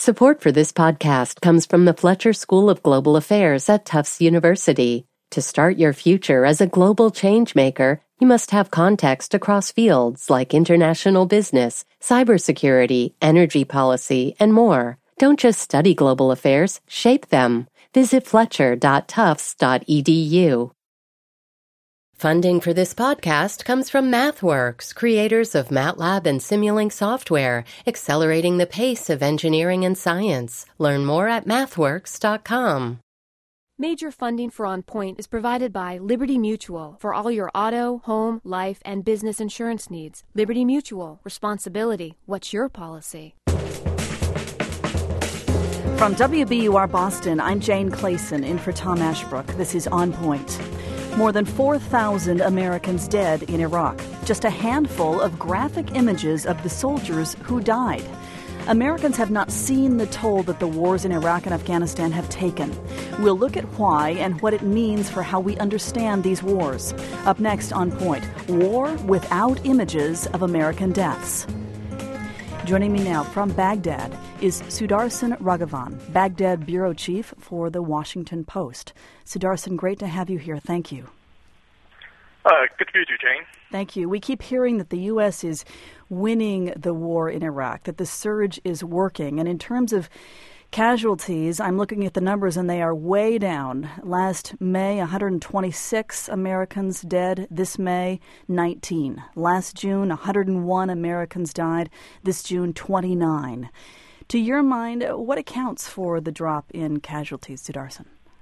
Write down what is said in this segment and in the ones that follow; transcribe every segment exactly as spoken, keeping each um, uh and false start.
Support for this podcast comes from the Fletcher School of Global Affairs at Tufts University. To start your future as a global changemaker, you must have context across fields like international business, cybersecurity, energy policy, and more. Don't just study global affairs, shape them. Visit fletcher dot tufts dot e d u. Funding for this podcast comes from MathWorks, creators of MATLAB and Simulink software, accelerating the pace of engineering and science. Learn more at mathworks dot com. Major funding for On Point is provided by Liberty Mutual for all your auto, home, life, and business insurance needs. Liberty Mutual. Responsibility. What's your policy? From W B U R Boston, I'm Jane Clayson, in for Tom Ashbrook. This is On Point. More than four thousand Americans dead in Iraq. Just a handful of graphic images of the soldiers who died. Americans have not seen the toll that the wars in Iraq and Afghanistan have taken. We'll look at why and what it means for how we understand these wars. Up next on Point, war without images of American deaths. Joining me now from Baghdad is Sudarshan Raghavan, Baghdad bureau chief for The Washington Post. Sudarshan, great to have you here. Thank you. Uh, good to meet you, Jane. Thank you. We keep hearing that the U S is winning the war in Iraq, that the surge is working. And in terms of casualties, I'm looking at the numbers and they are way down. Last May, one hundred twenty-six Americans dead. This May, nineteen. Last June, one hundred one Americans died. This June, twenty-nine. To your mind, what accounts for the drop in casualties, Sudarshan?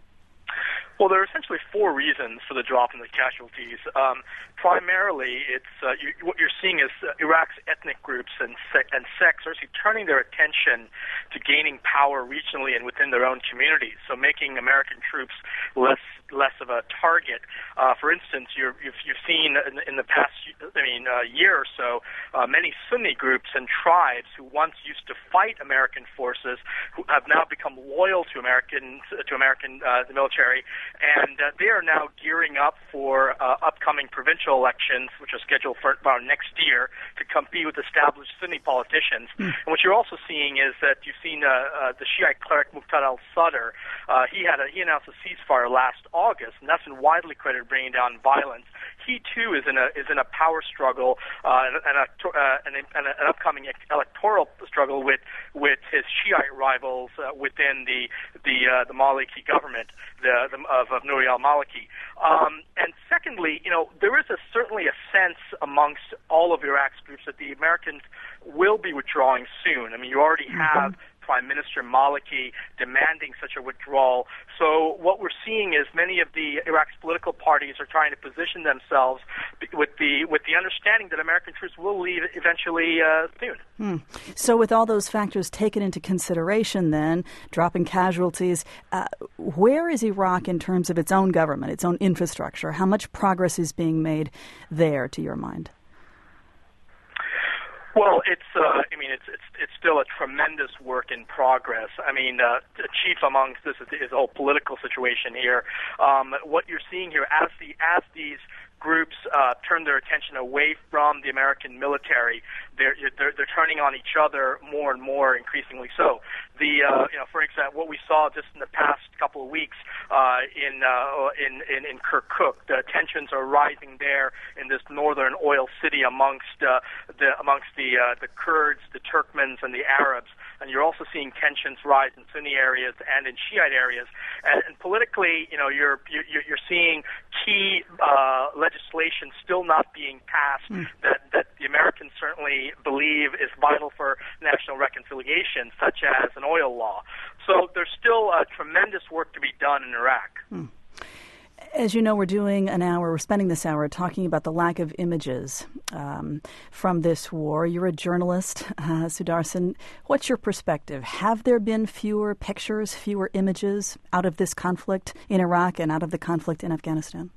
Well, there are essentially four reasons for the drop in the casualties. Um, primarily, it's uh, you, what you're seeing is uh, Iraq's ethnic groups and, sec- and sects are actually turning their attention to gaining power regionally and within their own communities, so making American troops less less of a target. Uh, for instance, you're, you've, you've seen in, in the past, I mean, uh, year or so, uh, many Sunni groups and tribes who once used to fight American forces, who have now become loyal to American to American uh, the military. And uh, they are now gearing up for uh, upcoming provincial elections, which are scheduled for about next year, to compete with established Sunni politicians. Mm. And what you're also seeing is that you've seen uh, uh, the Shiite cleric Muqtada al-Sadr. Uh, he had a, he announced a ceasefire last August, and that's been widely credited bringing down violence. He too is in a is in a power struggle uh, and, and, a, uh, and, and an upcoming electoral struggle with with his Shiite rivals uh, within the the uh, the Maliki government, the, the of, of Nouri al-Maliki. Um, and secondly, you know, there is a, certainly a sense amongst all of Iraq's groups that the Americans will be withdrawing soon. I mean, you already have mm-hmm. Prime Minister Maliki demanding such a withdrawal. So what we're seeing is many of the Iraq's political parties are trying to position themselves with the with the understanding that American troops will leave eventually uh, soon. Hmm. So with all those factors taken into consideration then, dropping casualties, uh, where is Iraq in terms of its own government, its own infrastructure? How much progress is being made there, to your mind? Well, it's, uh, I mean, it's, it's, it's still a tremendous work in progress. I mean, uh, chief amongst this is, is the whole political situation here. Um, what you're seeing here, as the, as these groups uh, turn their attention away from the American military, they're, they're, they're turning on each other more and more, increasingly so. The, uh, you know, for example, what we saw just in the past couple of weeks uh, in, uh, in, in, in Kirkuk, the tensions are rising there in this northern oil city amongst, uh, the, amongst the, uh, the Kurds, the Turkmens, and the Arabs. And you're also seeing tensions rise in Sunni areas and in Shiite areas. And, and politically, you know, you're, you're, you're seeing key uh, legislation still not being passed mm. that, that the Americans certainly believe is vital for national reconciliation, such as an oil law. So there's still uh, tremendous work to be done in Iraq. Mm. As you know, we're doing an hour, we're spending this hour talking about the lack of images um, from this war. You're a journalist, uh, Sudarshan. What's your perspective? Have there been fewer pictures, fewer images out of this conflict in Iraq and out of the conflict in Afghanistan?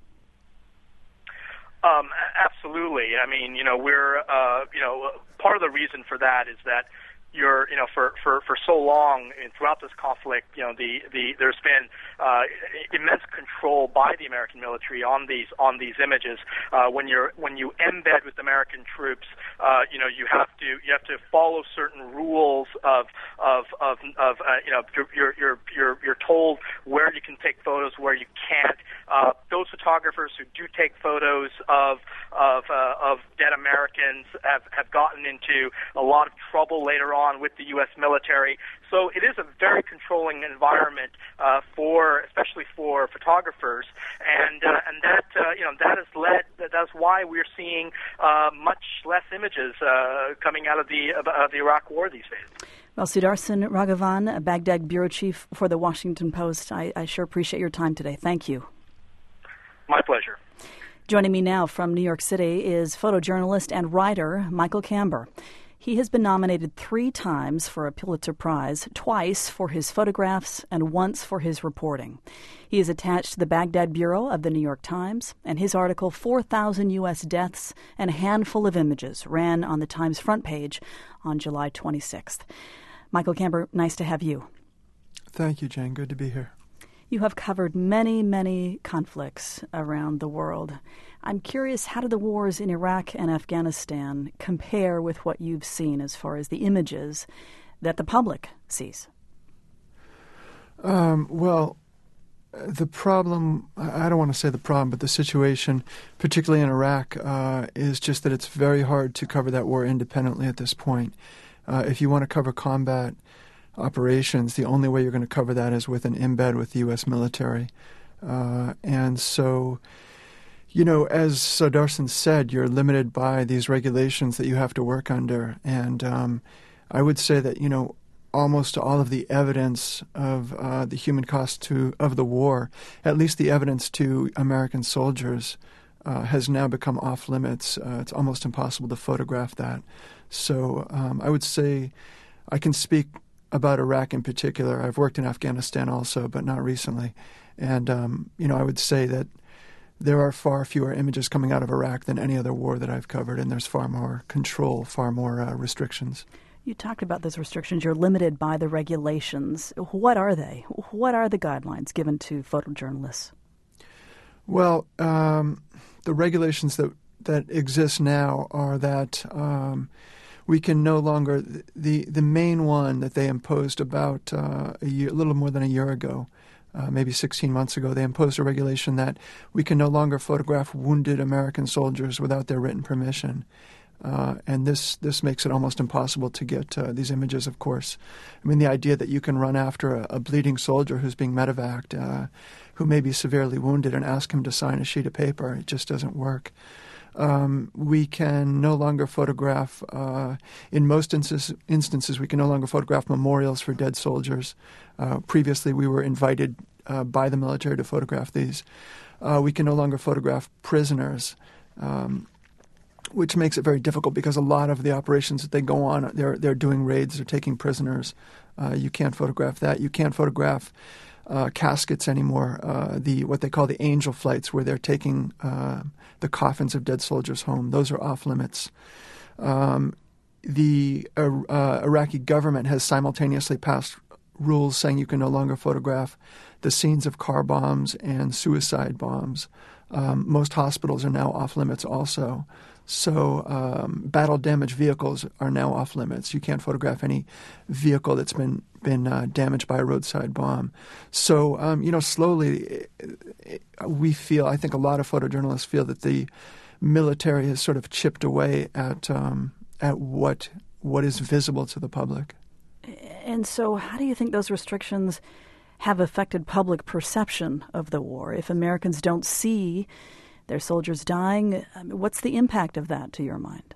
Um, absolutely. I mean, you know, we're, uh, you know, part of the reason for that is that you're, you know, for, for, for so long and throughout this conflict, you know, the, the there's been uh, immense control by the American military on these on these images. Uh, when you're when you embed with American troops, uh, you know, you have to you have to follow certain rules of of of, of uh, you know, you're you're you're you're told where you can take photos, where you can't. Uh, those photographers who do take photos of of uh, of dead Americans have have gotten into a lot of trouble later on with the U S military. So it is a very controlling environment uh, for, especially for photographers, and uh, and that uh, you know that has led. That's why we're seeing uh, much less images uh, coming out of the of, of the Iraq War these days. Well, Sudarshan Raghavan, Baghdad bureau chief for the Washington Post, I, I sure appreciate your time today. Thank you. My pleasure. Joining me now from New York City is photojournalist and writer Michael Camber. He has been nominated three times for a Pulitzer Prize, twice for his photographs and once for his reporting. He is attached to the Baghdad Bureau of the New York Times, and his article, four thousand U S Deaths and a Handful of Images, ran on the Times front page on July twenty-sixth. Michael Camber, nice to have you. Thank you, Jane. Good to be here. You have covered many, many conflicts around the world. I'm curious, how do the wars in Iraq and Afghanistan compare with what you've seen as far as the images that the public sees? Um, well, the problem, I don't want to say the problem, but the situation, particularly in Iraq, uh, is just that it's very hard to cover that war independently at this point. Uh, if you want to cover combat operations, the only way you're going to cover that is with an embed with the U S military. Uh, and so, you know, as Sudarshan said, you're limited by these regulations that you have to work under. And um, I would say that, you know, almost all of the evidence of uh, the human cost to of the war, at least the evidence to American soldiers, uh, has now become off limits. Uh, it's almost impossible to photograph that. So um, I would say I can speak about Iraq in particular. I've worked in Afghanistan also, but not recently. And, um, you know, I would say that there are far fewer images coming out of Iraq than any other war that I've covered, and there's far more control, far more uh, restrictions. You talked about those restrictions. You're limited by the regulations. What are they? What are the guidelines given to photojournalists? Well, um, the regulations that, that exist now are that um, we can no longer, the, the main one that they imposed about uh, a year, a little more than a year ago, uh, maybe sixteen months ago, they imposed a regulation that we can no longer photograph wounded American soldiers without their written permission. Uh, and this this makes it almost impossible to get uh, these images, of course. I mean, the idea that you can run after a, a bleeding soldier who's being medevaced, uh, who may be severely wounded, and ask him to sign a sheet of paper, it just doesn't work. Um, we can no longer photograph, uh, in most instances, instances, we can no longer photograph memorials for dead soldiers. Uh, previously, we were invited uh, by the military to photograph these. Uh, we can no longer photograph prisoners, um, which makes it very difficult because a lot of the operations that they go on, they're they're doing raids, they're taking prisoners. Uh, you can't photograph that. You can't photograph uh, caskets anymore, uh, the what they call the angel flights, where they're taking uh, the coffins of dead soldiers home. Those are off limits. Um, the uh, uh, Iraqi government has simultaneously passed rules saying you can no longer photograph the scenes of car bombs and suicide bombs. Um, most hospitals are now off limits also. So um, battle damaged vehicles are now off limits. You can't photograph any vehicle that's been been uh, damaged by a roadside bomb. So um, you know, slowly it, it, we feel. I think a lot of photojournalists feel that the military has sort of chipped away at um, at what what is visible to the public. And so, how do you think those restrictions have affected public perception of the war? If Americans don't see their soldiers dying, what's the impact of that to your mind?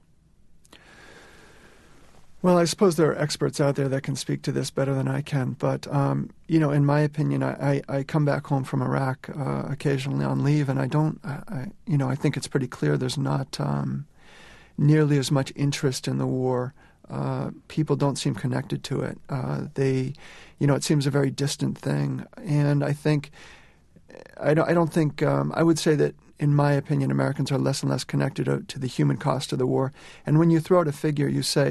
Well, I suppose there are experts out there that can speak to this better than I can. But, um, you know, in my opinion, I, I, I come back home from Iraq uh, occasionally on leave, and I don't, I, you know, I think it's pretty clear there's not um, nearly as much interest in the war. Uh, people don't seem connected to it. Uh, they, you know, it seems a very distant thing. And I think, I don't, I don't think, um, I would say that, in my opinion, Americans are less and less connected to, to the human cost of the war. And when you throw out a figure, you say,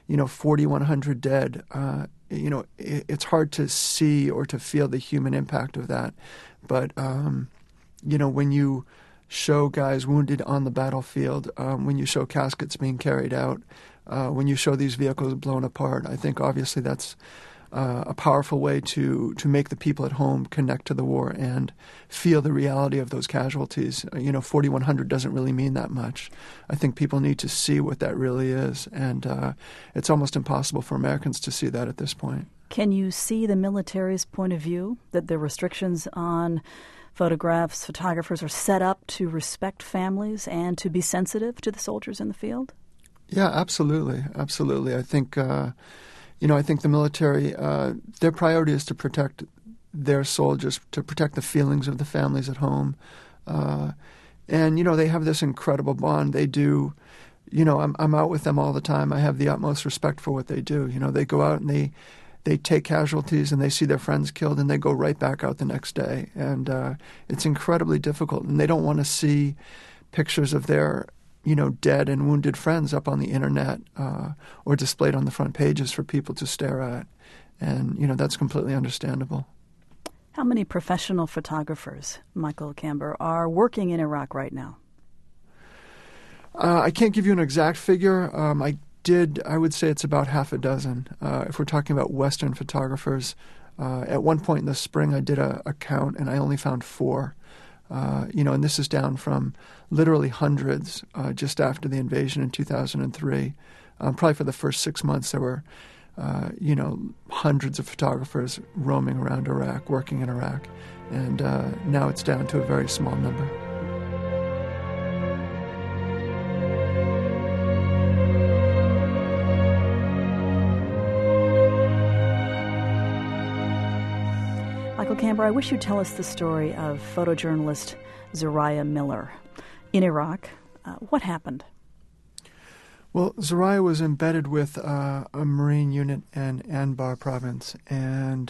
you know, forty-one hundred dead. Uh, you know, it, it's hard to see or to feel the human impact of that. But, um, you know, when you show guys wounded on the battlefield, um, when you show caskets being carried out, uh, when you show these vehicles blown apart, I think obviously that's uh, a powerful way to, to make the people at home connect to the war and feel the reality of those casualties. Uh, you know, forty-one hundred doesn't really mean that much. I think people need to see what that really is, and uh, it's almost impossible for Americans to see that at this point. Can you see the military's point of view, that the restrictions on photographs, photographers are set up to respect families and to be sensitive to the soldiers in the field? Yeah, absolutely. Absolutely. I think, uh, you know, I think the military, uh, their priority is to protect their soldiers, to protect the feelings of the families at home. Uh, and, you know, they have this incredible bond. They do, you know, I'm, I'm out with them all the time. I have the utmost respect for what they do. You know, they go out and they, They take casualties and they see their friends killed and they go right back out the next day. And uh, it's incredibly difficult. And they don't want to see pictures of their, you know, dead and wounded friends up on the internet uh, or displayed on the front pages for people to stare at. And, you know, that's completely understandable. How many professional photographers, Michael Camber, are working in Iraq right now? Uh, I can't give you an exact figure. Um, I did, I would say it's about half a dozen. Uh, if we're talking about Western photographers, uh, at one point in the spring I did a, a count and I only found four. Uh, you know, and this is down from literally hundreds uh, just after the invasion in two thousand three. Um, probably for the first six months there were, uh, you know, hundreds of photographers roaming around Iraq, working in Iraq. And uh, now it's down to a very small number. Michael Camber, I wish you'd tell us the story of photojournalist Zariah Miller in Iraq. Uh, what happened? Well, Zariah was embedded with uh, a Marine unit in Anbar province, and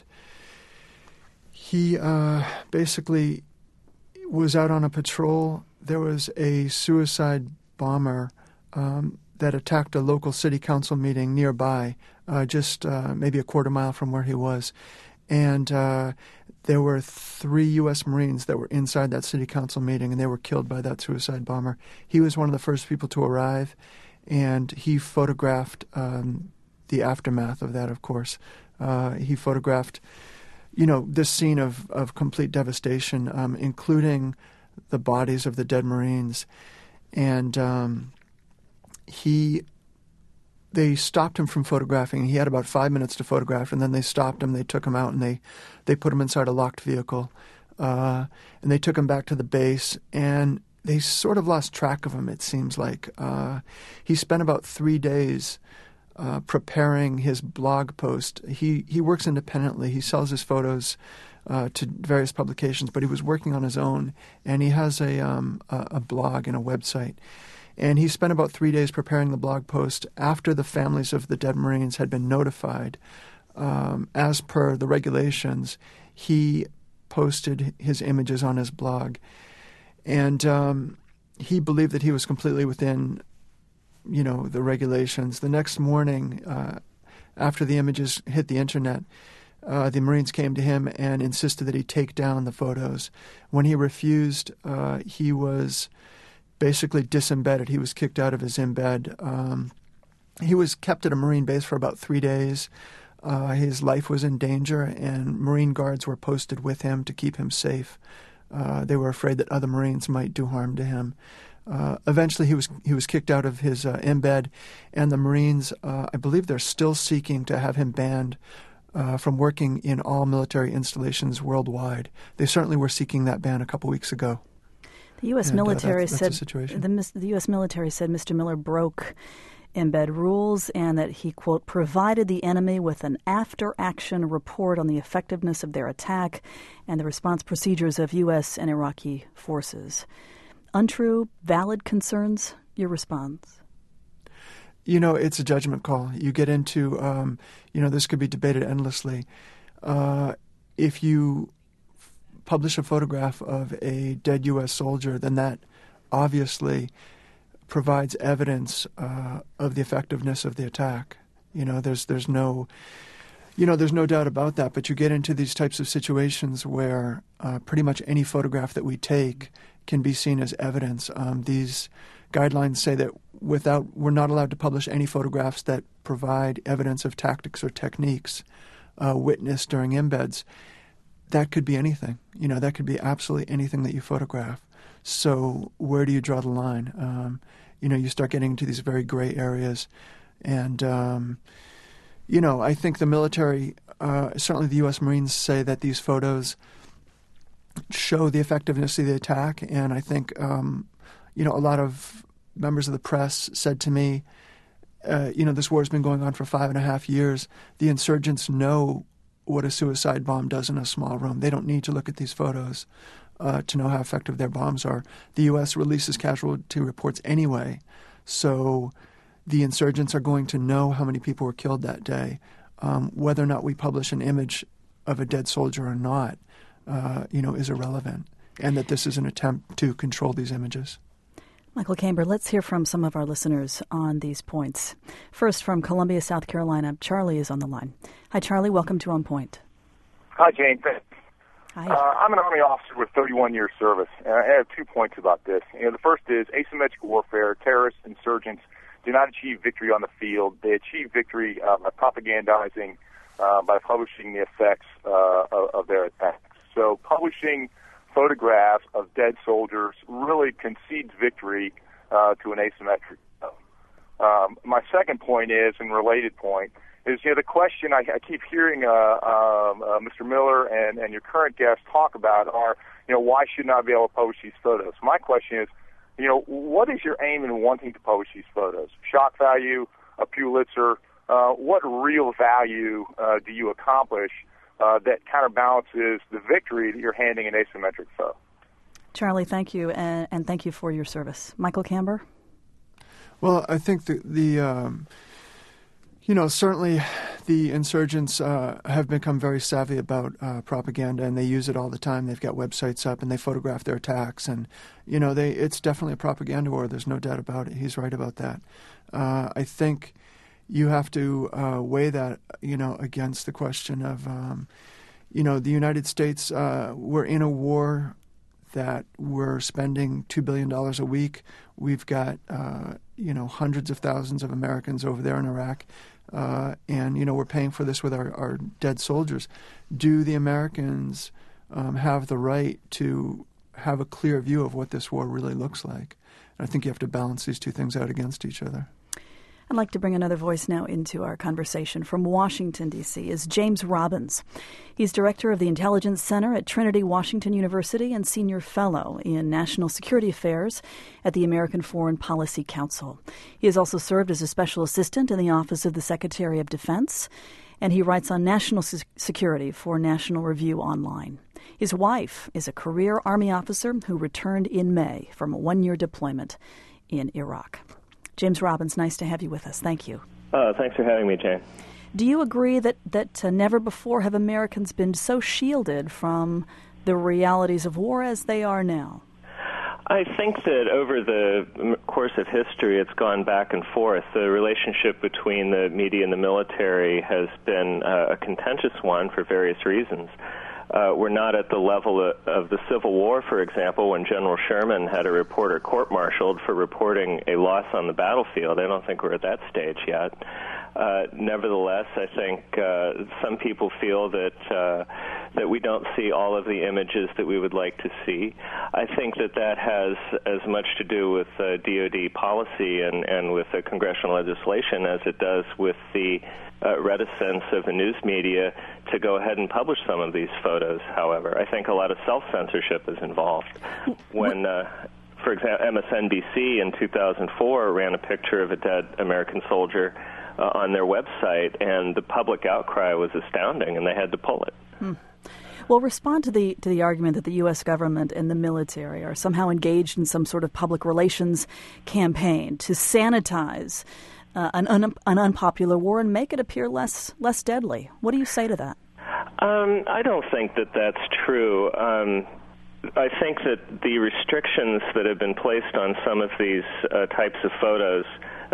he uh, basically was out on a patrol. There was a suicide bomber um, that attacked a local city council meeting nearby, uh, just uh, maybe a quarter mile from where he was. And uh, there were three U S Marines that were inside that city council meeting, and they were killed by that suicide bomber. He was one of the first people to arrive, and he photographed um, the aftermath of that, of course. Uh, he photographed, you know, this scene of, of complete devastation, um, including the bodies of the dead Marines. And um, he... They stopped him from photographing. He had about five minutes to photograph, and then they stopped him. They took him out, and they, they put him inside a locked vehicle. Uh, and they took him back to the base, and they sort of lost track of him, it seems like. Uh, he spent about three days uh, preparing his blog post. He, he works independently. He sells his photos uh, to various publications, but he was working on his own, and he has a, um, a, a blog and a website. And he spent about three days preparing the blog post after the families of the dead Marines had been notified. Um, as per the regulations, he posted his images on his blog. And um, he believed that he was completely within, you know, the regulations. The next morning, uh, after the images hit the internet, uh, the Marines came to him and insisted that he take down the photos. When he refused, uh, he was basically disembedded. He was kicked out of his embed. Um, he was kept at a Marine base for about three days. Uh, his life was in danger, and Marine guards were posted with him to keep him safe. Uh, they were afraid that other Marines might do harm to him. Uh, eventually, he was he was kicked out of his uh, embed, and the Marines, uh, I believe, they're still seeking to have him banned uh, from working in all military installations worldwide. They certainly were seeking that ban a couple weeks ago. The U S And, military uh, that's, that's said the, the, the U S military said Mister Miller broke embed rules and that he, quote, provided the enemy with an after-action report on the effectiveness of their attack and the response procedures of U S and Iraqi forces. Untrue, valid concerns? Your response? You know, it's a judgment call. You get into, um, you know, this could be debated endlessly. Uh, if you publish a photograph of a dead U S soldier, then that obviously provides evidence uh, of the effectiveness of the attack. You know, there's there's no, you know, there's no doubt about that. But you get into these types of situations where uh, pretty much any photograph that we take can be seen as evidence. Um, these guidelines say that without we're not allowed to publish any photographs that provide evidence of tactics or techniques uh, witnessed during embeds. That could be anything. You know, that could be absolutely anything that you photograph. So where do you draw the line? Um, you know, you start getting into these very gray areas. And, um, you know, I think the military, uh, certainly the U S Marines, say that these photos show the effectiveness of the attack. And I think, um, you know, a lot of members of the press said to me, uh, you know, this war has been going on for five and a half years. The insurgents know what a suicide bomb does in a small room. They don't need to look at these photos uh, to know how effective their bombs are. The U S releases casualty reports anyway, so the insurgents are going to know how many people were killed that day. Um, whether or not we publish an image of a dead soldier or not, uh, you know, is irrelevant, and that this is an attempt to control these images. Michael Camber, let's hear from some of our listeners on these points. First, from Columbia, South Carolina, Charlie is on the line. Hi, Charlie. Welcome to On Point. Hi, Jane. Thanks. Hi. Uh, I'm an Army officer with thirty-one years service, and I have two points about this. You know, the first is asymmetric warfare. Terrorists, insurgents do not achieve victory on the field. They achieve victory uh, by propagandizing, uh, by publishing the effects uh, of, of their attacks. So publishing photographs of dead soldiers really concedes victory uh, to an asymmetric foe. Um, my second point is, and related point, is, you know, the question I, I keep hearing uh, um, uh, Mister Miller and, and your current guest talk about are, you know, why shouldn't I be able to publish these photos? My question is, you know, what is your aim in wanting to publish these photos? Shock value, a Pulitzer, uh, what real value uh, do you accomplish Uh, that counterbalances the victory that you're handing an asymmetric foe? Charlie, thank you, and, and thank you for your service. Michael Camber? Well, I think the, the um, you know, certainly the insurgents uh, have become very savvy about uh, propaganda, and they use it all the time. They've got websites up, and they photograph their attacks. And, you know, they it's definitely a propaganda war. There's no doubt about it. He's right about that. Uh, I think you have to uh, weigh that, you know, against the question of, um, you know, the United States, uh, we're in a war that we're spending two billion dollars a week. We've got, uh, you know, hundreds of thousands of Americans over there in Iraq. Uh, and, you know, we're paying for this with our, our dead soldiers. Do the Americans um, have the right to have a clear view of what this war really looks like? And I think you have to balance these two things out against each other. I'd like to bring another voice now into our conversation. From Washington, D C is James Robbins. He's director of the Intelligence Center at Trinity Washington University and senior fellow in National Security Affairs at the American Foreign Policy Council. He has also served as a special assistant in the Office of the Secretary of Defense, and he writes on national security for National Review Online. His wife is a career Army officer who returned in May from a one-year deployment in Iraq. James Robbins, nice to have you with us. Thank you. Uh, thanks for having me, Jane. Do you agree that, that uh, never before have Americans been so shielded from the realities of war as they are now? I think that over the course of history, it's gone back and forth. The relationship between the media and the military has been uh, a contentious one for various reasons. Uh, we're not at the level of, of the Civil War, for example, when General Sherman had a reporter court-martialed for reporting a loss on the battlefield. I don't think we're at that stage yet. Uh, nevertheless, I think uh, some people feel that uh, that we don't see all of the images that we would like to see. I think that that has as much to do with uh, D O D policy and, and with the congressional legislation as it does with the uh, reticence of the news media to go ahead and publish some of these photos, however. I think a lot of self-censorship is involved. When, uh, for example, M S N B C in two thousand four ran a picture of a dead American soldier uh, on their website, and the public outcry was astounding, and they had to pull it. Hmm. Well, respond to the to the argument that the U S government and the military are somehow engaged in some sort of public relations campaign to sanitize uh, an, un, an unpopular war and make it appear less less deadly. What do you say to that? Um, I don't think that that's true. Um, I think that the restrictions that have been placed on some of these uh, types of photos,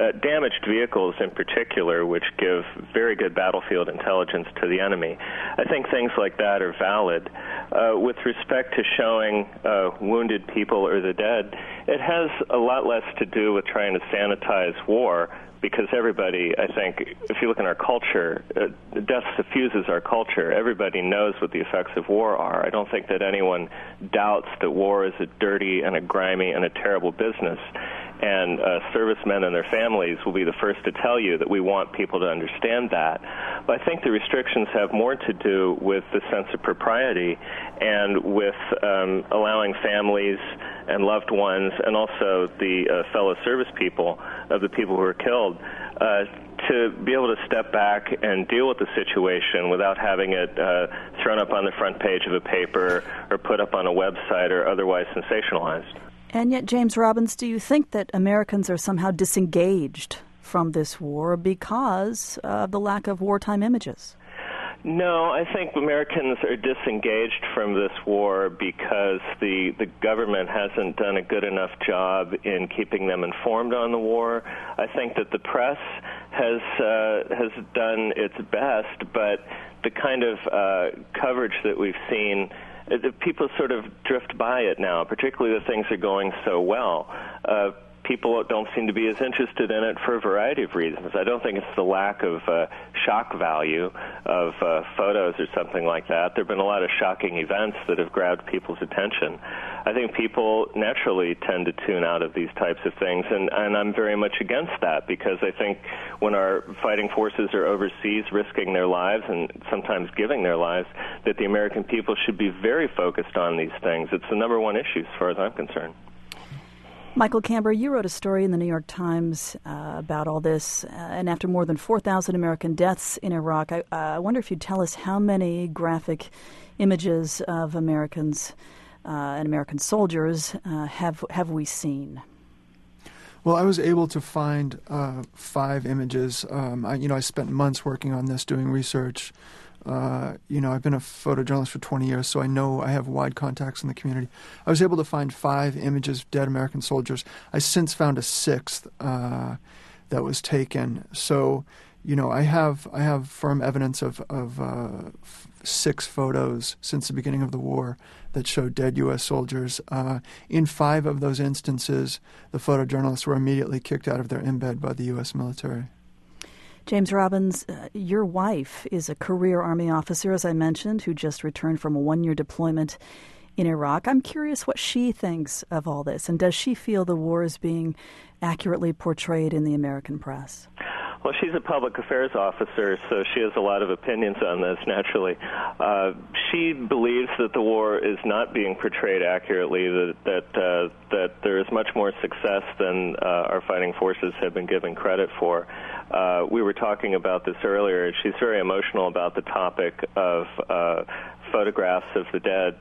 uh, damaged vehicles in particular, which give very good battlefield intelligence to the enemy. I think things like that are valid. Uh, with respect to showing uh, wounded people or the dead, it has a lot less to do with trying to sanitize war, because everybody, I think, if you look in our culture, uh, death suffuses our culture. Everybody knows what the effects of war are. I don't think that anyone doubts that war is a dirty and a grimy and a terrible business. And uh, servicemen and their families will be the first to tell you that we want people to understand that. But I think the restrictions have more to do with the sense of propriety and with um, allowing families and loved ones and also the uh, fellow service people of the people who were killed uh, to be able to step back and deal with the situation without having it uh, thrown up on the front page of a paper or put up on a website or otherwise sensationalized. And yet, James Robbins, do you think that Americans are somehow disengaged from this war because of the lack of wartime images? No, I think Americans are disengaged from this war because the, the government hasn't done a good enough job in keeping them informed on the war. I think that the press has uh, has done its best, but the kind of uh, coverage that we've seen, uh, people sort of drift by it now, particularly the things are going so well. Uh, People don't seem to be as interested in it for a variety of reasons. I don't think it's the lack of uh, shock value of uh, photos or something like that. There have been a lot of shocking events that have grabbed people's attention. I think people naturally tend to tune out of these types of things, and, and I'm very much against that because I think when our fighting forces are overseas risking their lives and sometimes giving their lives, that the American people should be very focused on these things. It's the number one issue as far as I'm concerned. Michael Camber, you wrote a story in the New York Times uh, about all this, uh, and after more than four thousand American deaths in Iraq, I, uh, I wonder if you'd tell us how many graphic images of Americans uh, and American soldiers uh, have have we seen? Well, I was able to find uh, five images. Um, I, you know, I spent months working on this, doing research. Uh, you know, I've been a photojournalist for twenty years, so I know I have wide contacts in the community. I was able to find five images of dead American soldiers. I since found a sixth uh, that was taken. So, you know, I have I have firm evidence of, of uh, f- six photos since the beginning of the war that show dead U S soldiers. Uh, in five of those instances, the photojournalists were immediately kicked out of their embed by the U S military. James Robbins, uh, your wife is a career Army officer, as I mentioned, who just returned from a one-year deployment in Iraq. I'm curious what she thinks of all this, and does she feel the war is being accurately portrayed in the American press? Well, she's a public affairs officer, so she has a lot of opinions on this, naturally. Uh, she believes that the war is not being portrayed accurately, that that, uh, that there is much more success than uh, our fighting forces have been given credit for. Uh, we were talking about this earlier. She's very emotional about the topic of uh, photographs of the dead.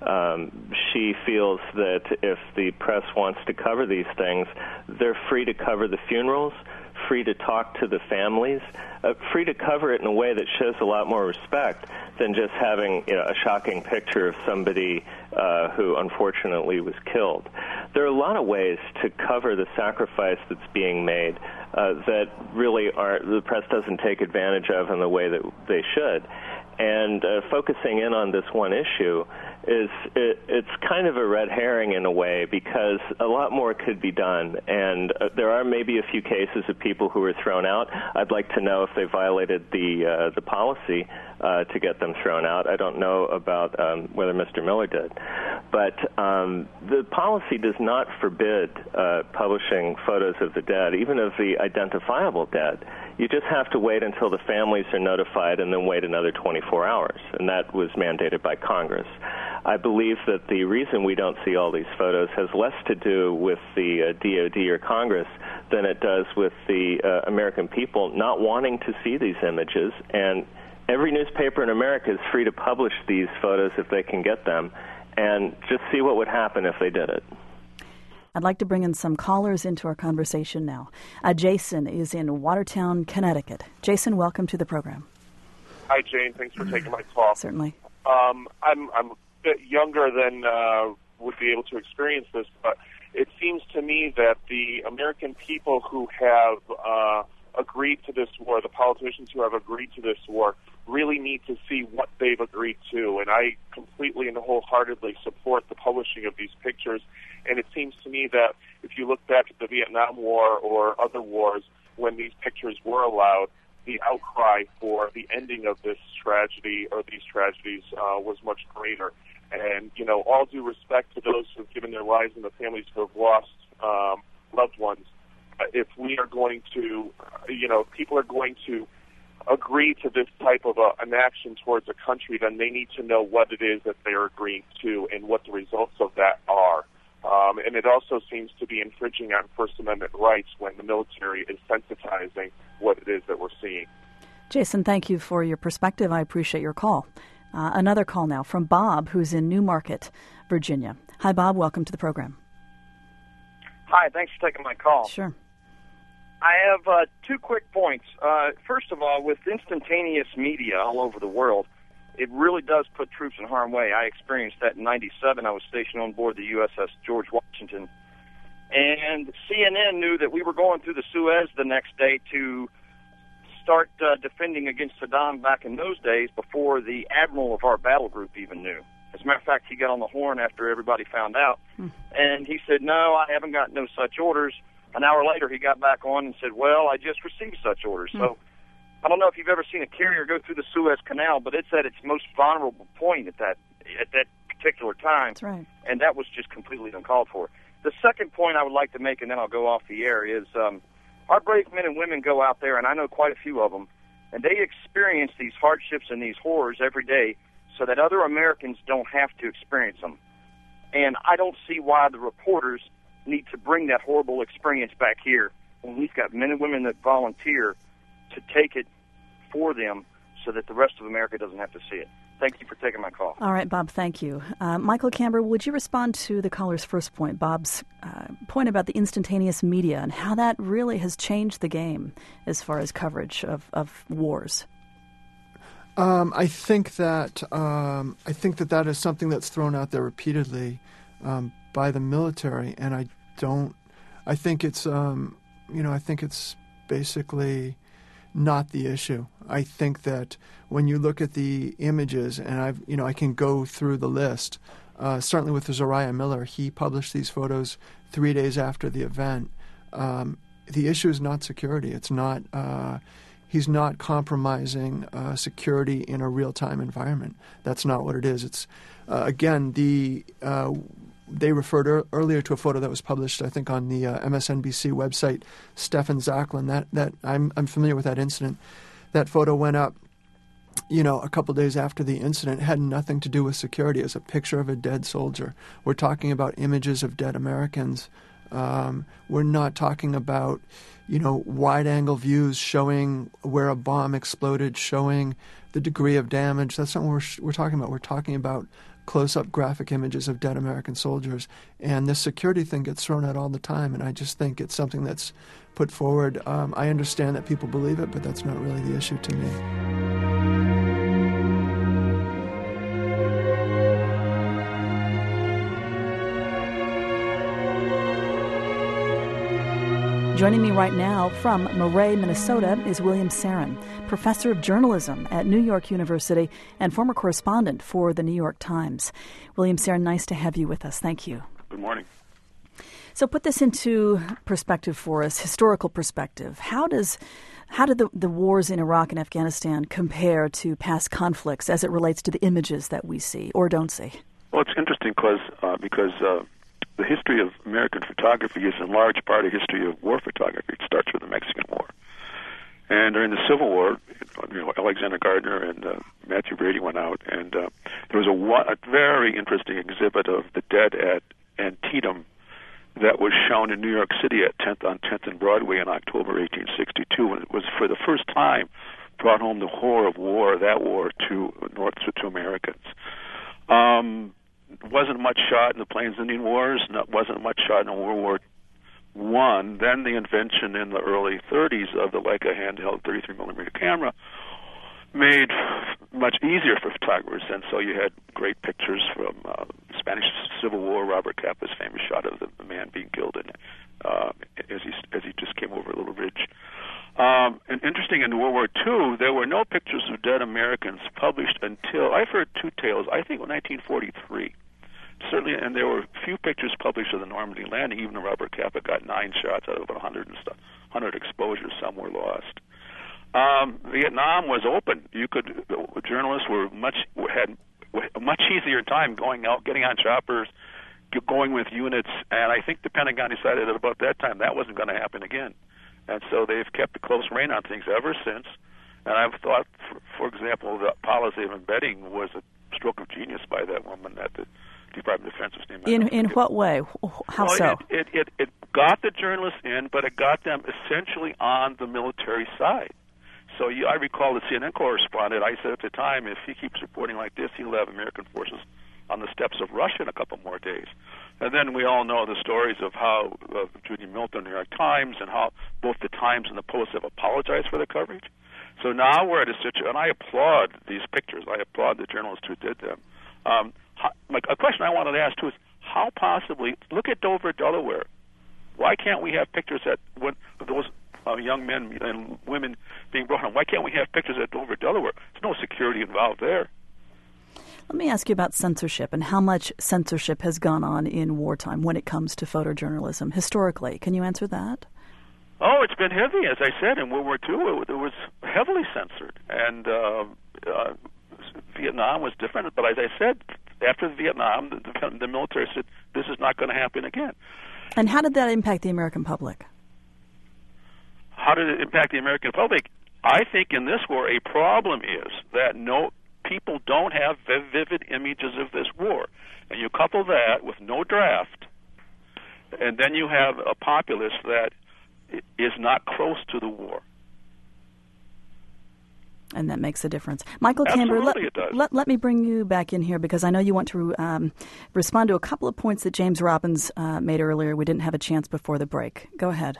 Um, she feels that if the press wants to cover these things, they're free to cover the funerals, free to talk to the families, uh, free to cover it in a way that shows a lot more respect than just having, you know, a shocking picture of somebody uh, who unfortunately was killed. There are a lot of ways to cover the sacrifice that's being made uh, that really are the press doesn't take advantage of in the way that they should. And uh, focusing in on this one issue is it, it's kind of a red herring in a way because a lot more could be done. And uh, there are maybe a few cases of people who were thrown out. I'd like to know if they violated the uh, the policy uh, to get them thrown out. I don't know about um, whether Mister Miller did. But um, the policy does not forbid uh, publishing photos of the dead, even of the identifiable dead. You just have to wait until the families are notified and then wait another twenty-four hours, and that was mandated by Congress. I believe that the reason we don't see all these photos has less to do with the uh, D O D or Congress than it does with the uh, American people not wanting to see these images. And every newspaper in America is free to publish these photos if they can get them, and just see what would happen if they did it. I'd like to bring in some callers into our conversation now. Uh, Jason is in Watertown, Connecticut. Jason, welcome to the program. Hi, Jane. Thanks for taking my call. Certainly. Um, I'm I'm a bit younger than uh, would be able to experience this, but it seems to me that the American people who have uh, agreed to this war, the politicians who have agreed to this war, really need to see what they've agreed to. And I completely and wholeheartedly support the publishing of these pictures. And it seems to me that if you look back at the Vietnam War or other wars, when these pictures were allowed, the outcry for the ending of this tragedy or these tragedies uh, was much greater. And, you know, all due respect to those who have given their lives and the families who have lost um, loved ones, uh, if we are going to, uh, you know, people are going to agree to this type of a, an action towards a country, then they need to know what it is that they are agreeing to and what the results of that are. Um, and it also seems to be infringing on First Amendment rights when the military is sensitizing what it is that we're seeing. Jason, thank you for your perspective. I appreciate your call. Uh, another call now from Bob, who's in Newmarket, Virginia. Hi, Bob. Welcome to the program. Hi. Thanks for taking my call. Sure. I have uh, two quick points. Uh, first of all, with instantaneous media all over the world, it really does put troops in harm's way. I experienced that in ninety-seven. I was stationed on board the U S S George Washington. And C N N knew that we were going through the Suez the next day to start uh, defending against Saddam back in those days before the admiral of our battle group even knew. As a matter of fact, he got on the horn after everybody found out. Hmm. And he said, no, I haven't got no such orders. An hour later, he got back on and said, well, I just received such orders. Hmm. So I don't know if you've ever seen a carrier go through the Suez Canal, but it's at its most vulnerable point at that at that particular time. That's right. And that was just completely uncalled for. The second point I would like to make, and then I'll go off the air, is um, our brave men and women go out there, and I know quite a few of them, and they experience these hardships and these horrors every day so that other Americans don't have to experience them. And I don't see why the reporters need to bring that horrible experience back here when we've got men and women that volunteer to take it for them so that the rest of America doesn't have to see it. Thank you for taking my call. All right, Bob, thank you. Uh, Michael Camber, would you respond to the caller's first point, Bob's uh, point about the instantaneous media and how that really has changed the game as far as coverage of, of wars? Um, I think that um, I think that that is something that's thrown out there repeatedly um, by the military, and I don't. I think it's um, you know I think it's basically not the issue. I think that when you look at the images, and I've you know I can go through the list. Uh, certainly with Zariah Miller, he published these photos three days after the event. Um, the issue is not security. It's not. Uh, He's not compromising uh, security in a real-time environment. That's not what it is. It's uh, again the uh, they referred er- earlier to a photo that was published, I think, on the uh, M S N B C website. Stefan Zachlin. That that I'm I'm familiar with that incident. That photo went up, you know, a couple days after the incident. It had nothing to do with security. It's a picture of a dead soldier. We're talking about images of dead Americans. Um, we're not talking about, you know, wide-angle views showing where a bomb exploded, showing the degree of damage. That's not what we're, we're talking about. We're talking about close-up graphic images of dead American soldiers. And this security thing gets thrown out all the time, and I just think it's something that's put forward. Um, I understand that people believe it, but that's not really the issue to me. Joining me right now from Marais, Minnesota, is William Sarin, professor of journalism at New York University and former correspondent for the New York Times. William Sarin, nice to have you with us. Thank you. Good morning. So put this into perspective for us, historical perspective. How does how did the, the wars in Iraq and Afghanistan compare to past conflicts as it relates to the images that we see or don't see? Well, it's interesting cause, uh, because uh, the history of American photography is in large part a history of war photography. It starts with the Mexican War. And during the Civil War, you know, Alexander Gardner and uh, Matthew Brady went out, and uh, there was a, a very interesting exhibit of the dead at Antietam that was shown in New York City at tenth on tenth and Broadway in October eighteen sixty-two, and it was for the first time brought home the horror of war, that war, to North to Americans. Um, wasn't much shot in the Plains Indian Wars, not, wasn't much shot in World War One. Then the invention in the early thirties of the Leica handheld thirty-three millimeter camera made much easier for photographers, and so you had great pictures from uh, Spanish Civil War, Robert Capa's famous shot of the man being killed in, uh, as he as he just came over a little ridge. Um, and interesting, in World War Two, there were no pictures of dead Americans published until, I've heard two tales, I think in nineteen forty-three. Certainly, and there were few pictures published of the Normandy landing. Even Robert Capa got nine shots out of about one hundred and stuff, one hundred exposures. Some were lost. Um, Vietnam was open. You could, journalists were much had a much easier time going out, getting on choppers, going with units, and I think the Pentagon decided at about that time that wasn't going to happen again. And so they've kept a close rein on things ever since. And I've thought, for, for example, the policy of embedding was a stroke of genius by that woman at the Department of Defense. Name in in what way? How well, so? It, it, it, it got the journalists in, but it got them essentially on the military side. So you, I recall the C N N correspondent, I said at the time, if he keeps reporting like this, he'll have American forces on the steps of Russia in a couple more days. And then we all know the stories of how uh, Judy Milton, New York Times, and how both the Times and the Post have apologized for the coverage. So now we're at a situation, and I applaud these pictures. I applaud the journalists who did them. Um, how, like, a question I wanted to ask, too, is how possibly, look at Dover, Delaware. Why can't we have pictures at when those uh, young men and women being brought home? Why can't we have pictures at Dover, Delaware? There's no security involved there. Let me ask you about censorship and how much censorship has gone on in wartime when it comes to photojournalism historically. Can you answer that? Oh, it's been heavy, as I said. In World War Two, it, it was heavily censored. And uh, uh, Vietnam was different. But as I said, after Vietnam, the, the military said, this is not going to happen again. And how did that impact the American public? How did it impact the American public? I think in this war, a problem is that no people don't have vivid images of this war. And you couple that with no draft, and then you have a populace that is not close to the war. And that makes a difference. Michael Camber, let, let, let me bring you back in here because I know you want to um, respond to a couple of points that James Robbins uh, made earlier. We didn't have a chance before the break. Go ahead.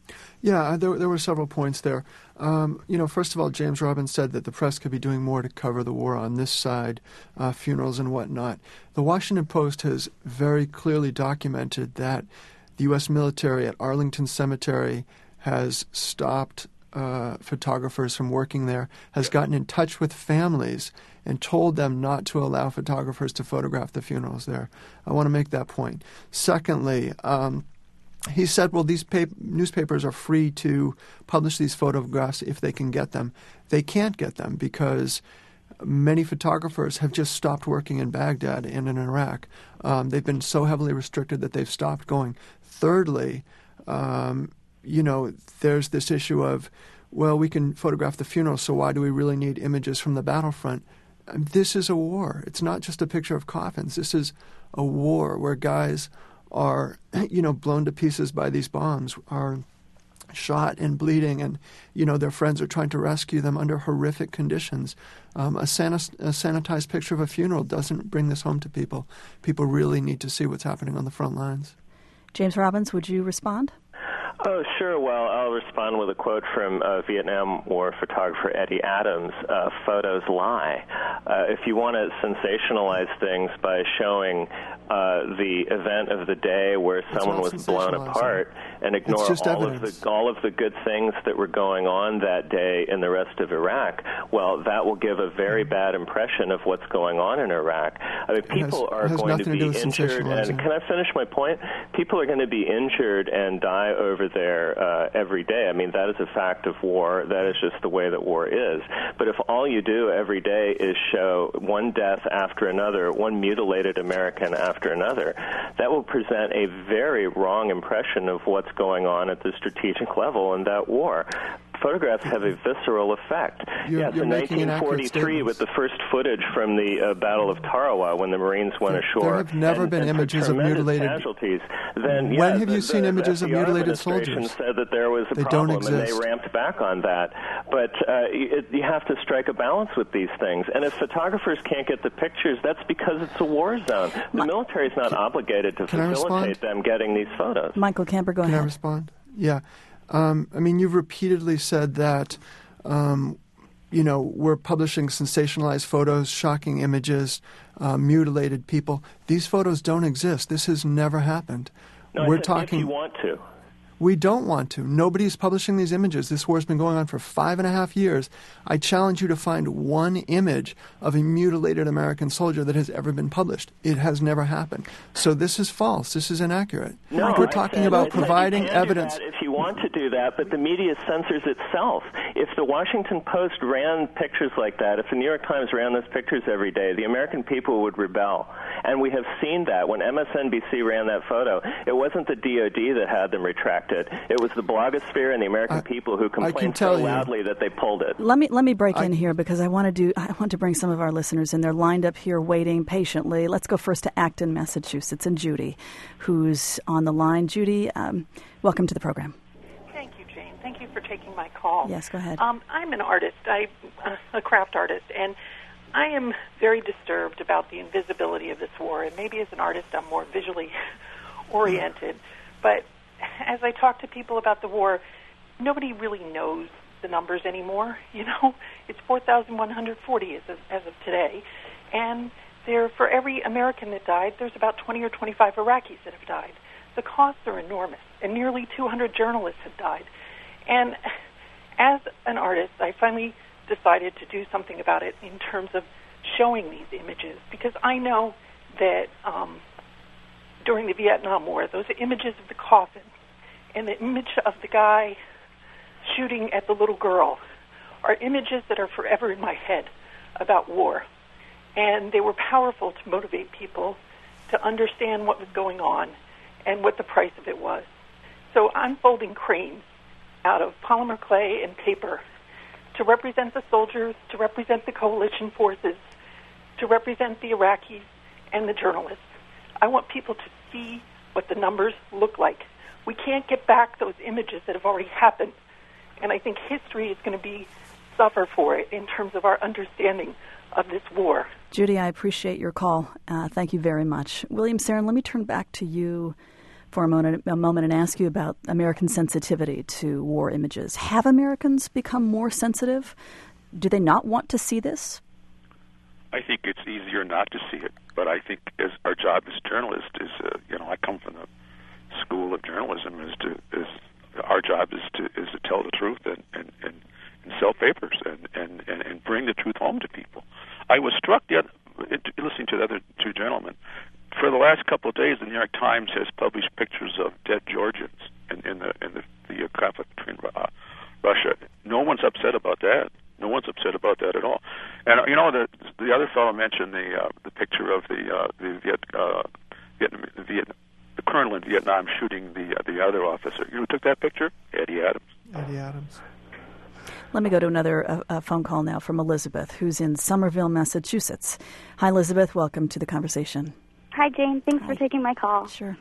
Yeah, there, there were several points there. Um, you know, first of all, James Robbins said that the press could be doing more to cover the war on this side, uh, funerals and whatnot. The Washington Post has very clearly documented that the U S military at Arlington Cemetery has stopped uh, photographers from working there, has gotten in touch with families and told them not to allow photographers to photograph the funerals there. I want to make that point. Secondly, um, he said, well, these pap- newspapers are free to publish these photographs if they can get them. They can't get them because many photographers have just stopped working in Baghdad and in Iraq. Um, they've been so heavily restricted that they've stopped going. Thirdly, um, you know, there's this issue of, well, we can photograph the funeral, so why do we really need images from the battlefront? Um, this is a war. It's not just a picture of coffins. This is a war where guys are, you know, blown to pieces by these bombs, are shot and bleeding, and, you know, their friends are trying to rescue them under horrific conditions. Um, a, san- a sanitized picture of a funeral doesn't bring this home to people. People really need to see what's happening on the front lines. James Robbins, would you respond? Oh, sure. Well, I'll respond with a quote from uh, Vietnam War photographer Eddie Adams, uh, photos lie. Uh, if you want to sensationalize things by showing uh, the event of the day where it's someone was blown apart and ignore all of, the, all of the good things that were going on that day in the rest of Iraq, well, that will give a very bad impression of what's going on in Iraq. I mean, people has, are going to be to injured. And can I finish my point? People are going to be injured and die over there uh, every day. I mean, that is a fact of war. That is just the way that war is. But if all you do every day is show one death after another, one mutilated American after another, that will present a very wrong impression of what's going on at the strategic level in that war. Photographs have a visceral effect. You're, yes, you're in nineteen forty-three, with the first footage from the uh, Battle of Tarawa, when the Marines went there, ashore, there have never and, been and images of mutilated casualties. Then, when yeah, have the, you seen the, images the of mutilated administration soldiers? Said that there was a they problem, don't exist. And they ramped back on that. But uh, it, you have to strike a balance with these things. And if photographers can't get the pictures, that's because it's a war zone. The My, military is not can, obligated to facilitate them getting these photos. Michael Camber, go can ahead. Can I respond? Yeah. Um, I mean, you've repeatedly said that, um, you know, we're publishing sensationalized photos, shocking images, uh, mutilated people. These photos don't exist. This has never happened. No, We're I said talking. If you want to. We don't want to. Nobody's publishing these images. This war's been going on for five and a half years. I challenge you to find one image of a mutilated American soldier that has ever been published. It has never happened. So this is false. This is inaccurate. No, We're I talking said, about I said providing you can evidence. Do that if you want to do that, but the media censors itself. If the Washington Post ran pictures like that, if the New York Times ran those pictures every day, the American people would rebel. And we have seen that. When M S N B C ran that photo, it wasn't the D O D that had them retracted. It was the blogosphere and the American I, people who complained so loudly you. that they pulled it. Let me let me break I, in here because I want to do I want to bring some of our listeners in. They're lined up here waiting patiently. Let's go first to Acton, Massachusetts, and Judy, who's on the line. Judy, um, welcome to the program. Thank you, Jane. Thank you for taking my call. Yes, go ahead. Um, I'm an artist. I'm a craft artist, and I am very disturbed about the invisibility of this war. And maybe as an artist, I'm more visually oriented, but as I talk to people about the war, nobody really knows the numbers anymore. You know, it's four thousand one hundred forty as of, as of today, and there, for every American that died, there's about twenty or twenty-five Iraqis that have died. The costs are enormous, and nearly two hundred journalists have died. And as an artist, I finally decided to do something about it in terms of showing these images, because I know that um, during the Vietnam War, those images of the coffin and the image of the guy shooting at the little girl are images that are forever in my head about war. And they were powerful to motivate people to understand what was going on and what the price of it was. So I'm folding cranes out of polymer clay and paper to represent the soldiers, to represent the coalition forces, to represent the Iraqis and the journalists. I want people to see what the numbers look like. We can't get back those images that have already happened. And I think history is going to be suffer for it in terms of our understanding of this war. Judy, I appreciate your call. Uh, thank you very much. William Saron, let me turn back to you for a moment, a moment and ask you about American sensitivity to war images. Have Americans become more sensitive? Do they not want to see this? I think it's easier not to see it, but I think as our job as journalists is, uh, you know, I come from the school of journalism, is to is our job is to is to tell the truth and and, and, and sell papers and, and, and, and bring the truth home to people. I was struck the other, listening to the other two gentlemen. For the last couple of days, the New York Times has published pictures of dead Georgians in, in the in the, the conflict between uh, Russia. No one's upset about that. No one's upset about that at all. And uh, you know, the the other fellow mentioned the uh, the picture of the uh, the Viet, uh, Vietnam, Viet, the colonel in Vietnam shooting the uh, the other officer. You know who took that picture? Eddie Adams. Eddie Adams. Let me go to another uh, uh, phone call now from Elizabeth, who's in Somerville, Massachusetts. Hi, Elizabeth. Welcome to the conversation. Hi, Jane. Thanks Hi. for taking my call. Sure.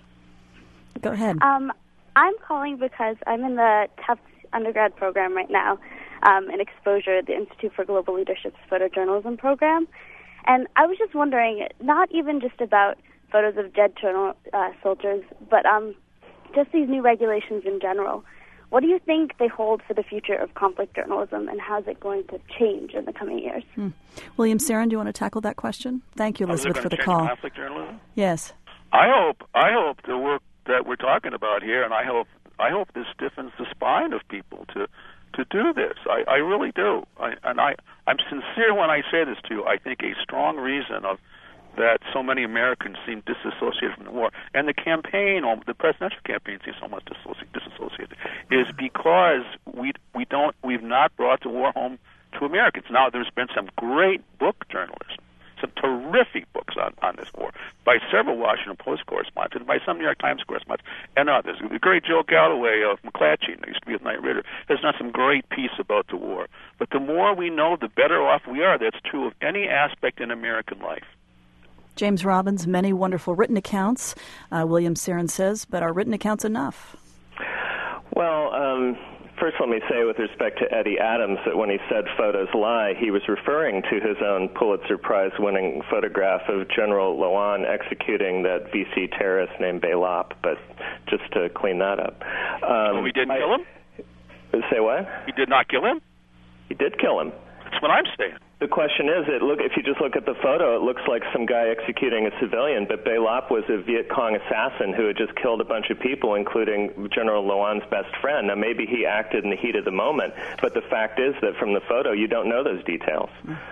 Go ahead. Um, I'm calling because I'm in the Tufts undergrad program right now, um, in Exposure, the Institute for Global Leadership's photojournalism program. And I was just wondering, not even just about photos of dead journal, uh, soldiers, but um, just these new regulations in general. What do you think they hold for the future of conflict journalism, and how is it going to change in the coming years? Hmm. William Saron, do you want to tackle that question? Thank you, Elizabeth, for the call. Conflict journalism? Yes. I hope I hope the work that we're talking about here, and I hope I hope this stiffens the spine of people to to do this. I, I really do. I, and I I'm sincere when I say this to you. I think a strong reason of that so many Americans seem disassociated from the war, and the campaign, the presidential campaign, seems so much disassociated, is because we we don't we've not brought the war home to Americans. Now, there's been some great book journalism, some terrific books on, on this war by several Washington Post correspondents and by some New York Times correspondents and others. The great Joe Galloway of McClatchy, who used to be with Knight Ridder, has done some great piece about the war. But the more we know, the better off we are. That's true of any aspect in American life. James Robbins, many wonderful written accounts, uh, William Saron says, but are written accounts enough? Well, um, first let me say with respect to Eddie Adams that when he said photos lie, he was referring to his own Pulitzer Prize-winning photograph of General Loan executing that V C terrorist named Belop, but just to clean that up. Um, oh, he didn't my, kill him? Say what? He did not kill him? He did kill him. That's what I'm saying. The question is, it look if you just look at the photo, it looks like some guy executing a civilian, but Bay Lap was a Viet Cong assassin who had just killed a bunch of people, including General Loan's best friend. Now, maybe he acted in the heat of the moment, but the fact is that from the photo, you don't know those details.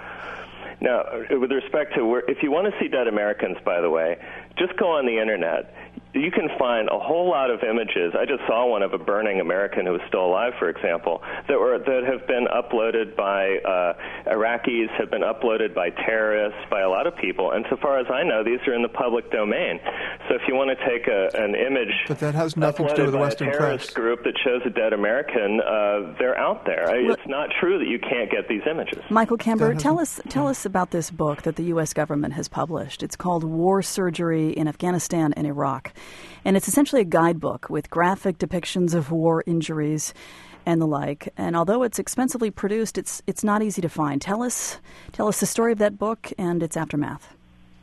Now, with respect to, where, if you want to see dead Americans, by the way, just go on the Internet. You can find a whole lot of images. I just saw one of a burning American who was still alive, for example, that were that have been uploaded by uh, Iraqis, have been uploaded by terrorists, by a lot of people. And so far as I know, these are in the public domain. So if you want to take a, an image but that has nothing to do with the Western by a terrorist press. group that shows a dead American, uh, they're out there. Well, it's not true that you can't get these images. Michael Camber, tell us tell us about this book that the U S government has published. It's called War Surgery in Afghanistan and Iraq. And it's essentially a guidebook with graphic depictions of war injuries and the like. And although it's expensively produced, it's it's not easy to find. Tell us tell us the story of that book and its aftermath.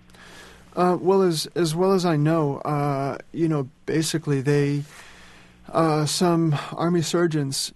Uh, well, as as well as I know, uh, you know, basically they uh, some Army surgeons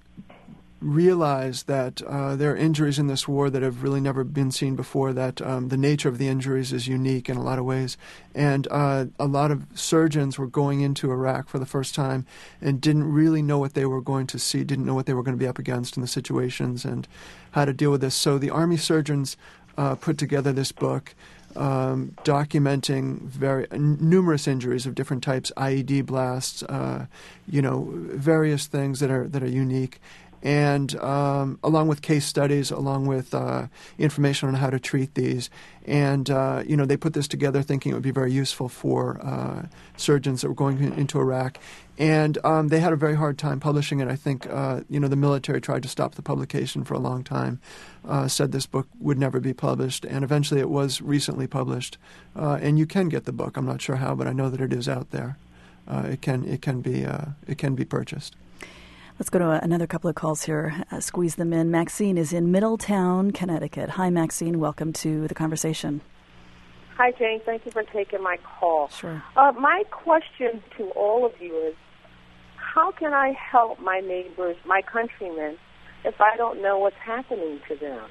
realize that uh, there are injuries in this war that have really never been seen before, that um, the nature of the injuries is unique in a lot of ways. And uh, a lot of surgeons were going into Iraq for the first time and didn't really know what they were going to see, didn't know what they were going to be up against in the situations and how to deal with this. So the Army surgeons uh, put together this book um, documenting very n- numerous injuries of different types, I E D blasts, uh, you know, various things that are that are unique. And um, along with case studies, along with uh, information on how to treat these. And, uh, you know, they put this together thinking it would be very useful for uh, surgeons that were going into Iraq. And um, they had a very hard time publishing it. I think, uh, you know, the military tried to stop the publication for a long time, uh, said this book would never be published. And eventually it was recently published. Uh, and you can get the book. I'm not sure how, but I know that it is out there. Uh, it can it can be uh, it can be purchased. Let's go to another couple of calls here. Uh, squeeze them in. Maxine is in Middletown, Connecticut. Hi, Maxine. Welcome to the conversation. Hi, Jane. Thank you for taking my call. Sure. Uh, my question to all of you is, how can I help my neighbors, my countrymen, if I don't know what's happening to them?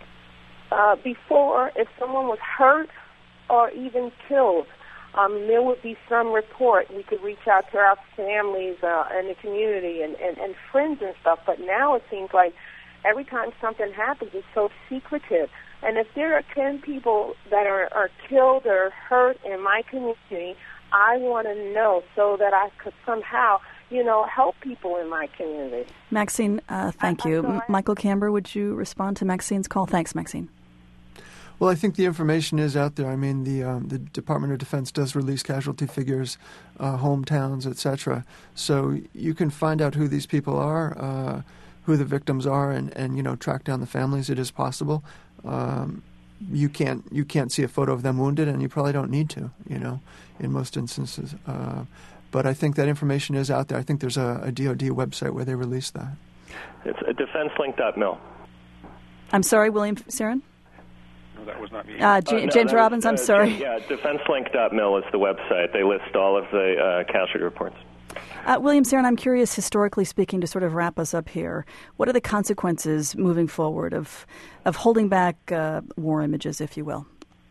Uh, before, if someone was hurt or even killed, Um, there would be some report. We could reach out to our families uh, and the community and, and, and friends and stuff. But now it seems like every time something happens, it's so secretive. And if there are ten people that are, are killed or hurt in my community, I want to know so that I could somehow, you know, help people in my community. Maxine, uh, thank you. M- Michael Camber, would you respond to Maxine's call? Thanks, Maxine. Well, I think the information is out there. I mean, the um, the Department of Defense does release casualty figures, uh, hometowns, et cetera. So you can find out who these people are, uh, who the victims are, and, and you know track down the families. It is possible. Um, you can't you can't see a photo of them wounded, and you probably don't need to. You know, in most instances. Uh, but I think that information is out there. I think there's a, a D O D website where they release that. It's at defense link dot mil. I'm sorry, William Sarin? That was not me. Uh, J- uh, no, James Robbins, was, I'm uh, sorry. Yeah, defense link dot mil is the website. They list all of the uh, casualty reports. Uh, William Sarin, I'm curious, historically speaking, to sort of wrap us up here, what are the consequences moving forward of of holding back uh, war images, if you will?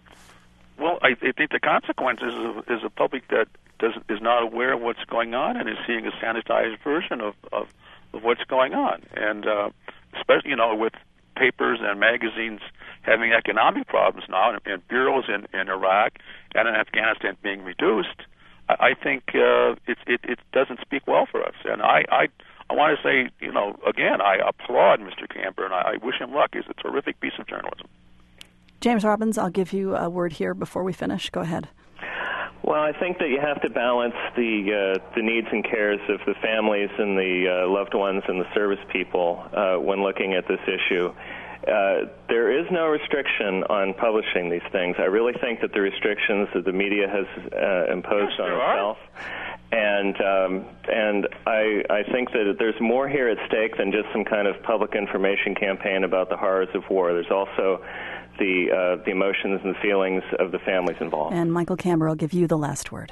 Well, I, I think the consequences is, is a public that does, is not aware of what's going on and is seeing a sanitized version of, of, of what's going on. And uh, especially, you know, with papers and magazines having economic problems now, and, and bureaus in, in Iraq and in Afghanistan being reduced, I, I think uh, it, it it doesn't speak well for us. And I I, I want to say, you know, again, I applaud Mister Camber, and I, I wish him luck. It's a terrific piece of journalism. James Robbins, I'll give you a word here before we finish. Go ahead. Well, I think that you have to balance the uh, the needs and cares of the families and the uh, loved ones and the service people uh, when looking at this issue. Uh, there is no restriction on publishing these things. I really think that the restrictions that the media has uh, imposed yes, on there itself, are. and um, and I I think that there's more here at stake than just some kind of public information campaign about the horrors of war. There's also the uh, the emotions and feelings of the families involved. And Michael Camber, I'll give you the last word.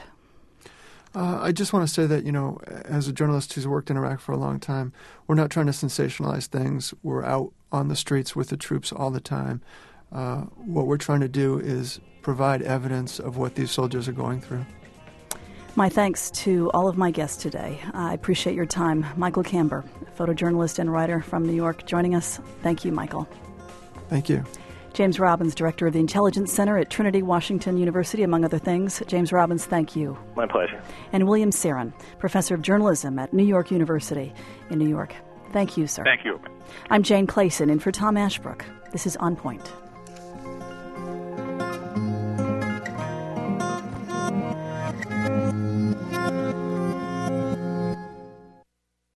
Uh, I just want to say that, you know, as a journalist who's worked in Iraq for a long time, we're not trying to sensationalize things. We're out on the streets with the troops all the time. uh, what we're trying to do is provide evidence of what these soldiers are going through. My thanks to all of my guests today. I appreciate your time. Michael Camber, photojournalist and writer from New York, joining us. Thank you, Michael. Thank you. James Robbins, director of the Intelligence Center at Trinity Washington University, among other things. James Robbins, thank you. My pleasure. And William Sarin, professor of journalism at New York University in New York. Thank you, sir. Thank you. I'm Jane Clayson, in for Tom Ashbrook. This is On Point.